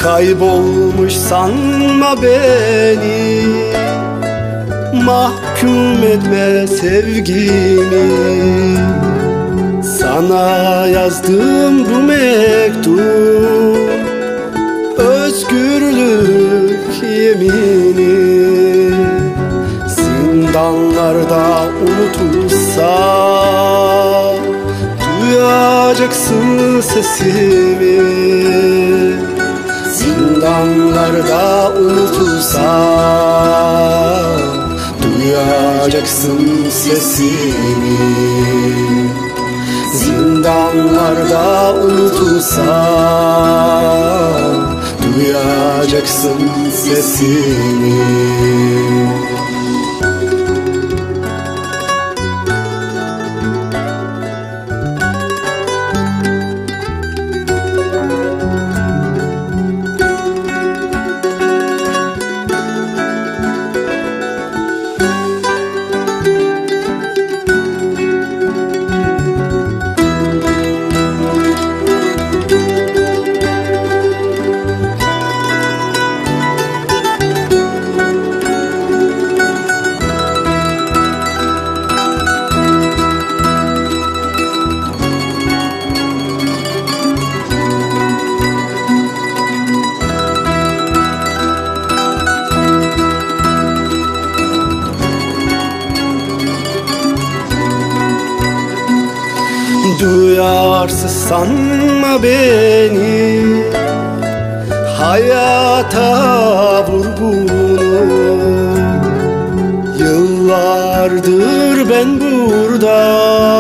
Kaybolmuş sanma beni, mahkum etme sevgimi. Sana yazdığım bu mektup özgürlük yemini. Zindanlarda unutulsa duyacaksın sesimi. Zindanlarda unutulsa duyacaksın sesimi. Zindanlarda unutulsa duyacaksın sesimi. Duyarsız sanma beni, hayata vurgunum. Yıllardır ben burada,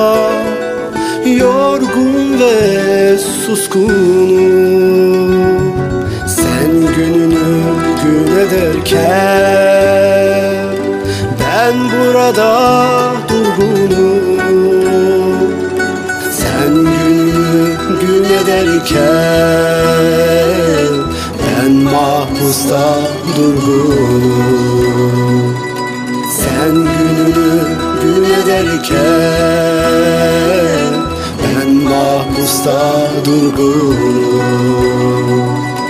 yorgun ve suskunum. Sen gününü gün ederken ben burada durgunum. Sen gününü gün ederken ben mahpusta durgunum. Sen gününü gün ederken ben mahpusta durgunum.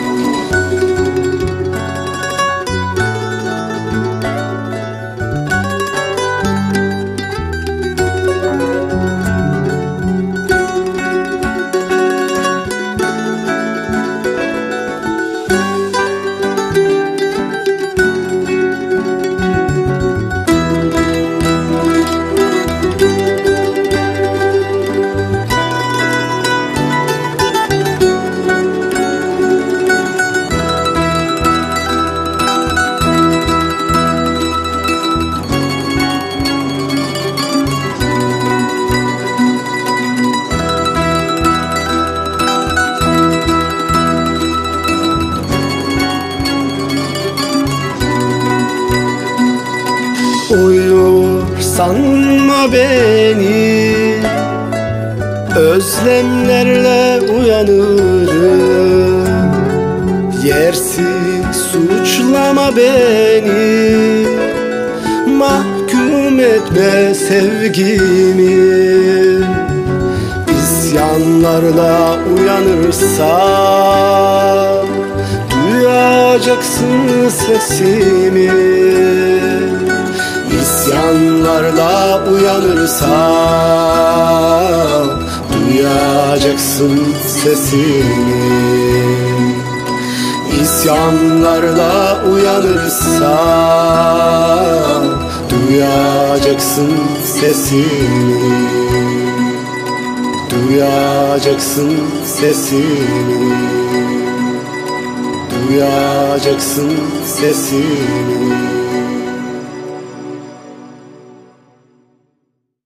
Uyur sanma beni, özlemlerle uyanırım. Yersiz suçlama beni, mahkum etme sevgimi. İsyanlarla uyanırsam duyacaksın sesimi. İsyanlarla uyanırsam duyacaksın sesimi. İsyanlarla uyanırsam duyacaksın sesimi. Duyacaksın sesimi. Duyacaksın sesimi.